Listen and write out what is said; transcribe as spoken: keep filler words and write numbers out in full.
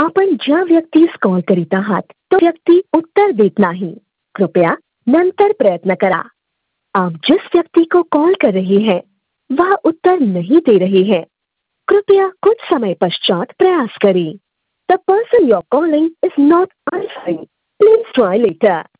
आपण ज्या व्यक्तीस कॉल करीत आहात तो व्यक्ती उत्तर देत नाही. कृपया नंतर प्रयत्न करा. आप जिस व्यक्ति को कॉल कर रहे हैं वह उत्तर नहीं दे रहे हैं. कृपया कुछ समय पश्चात प्रयास करें. The person you're calling is not answering. Please try later.